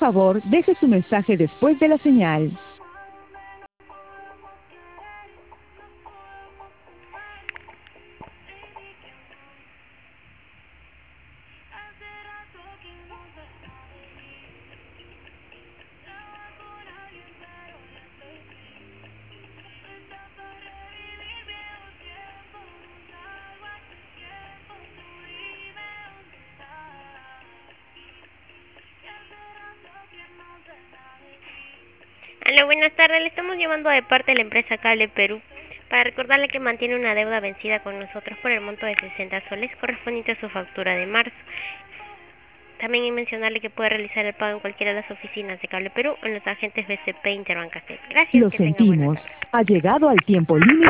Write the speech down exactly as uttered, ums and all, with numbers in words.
favor, deje su mensaje después de la señal. Hola, buenas tardes. Le estamos llamando de parte de la empresa Cable Perú para recordarle que mantiene una deuda vencida con nosotros por el monto de sesenta soles correspondiente a su factura de marzo. También hay mencionarle que puede realizar el pago en cualquiera de las oficinas de Cable Perú o en los agentes B C P Interbancastel. Gracias, Lo que tenga buena sentimos. tarde. Ha llegado al tiempo límite.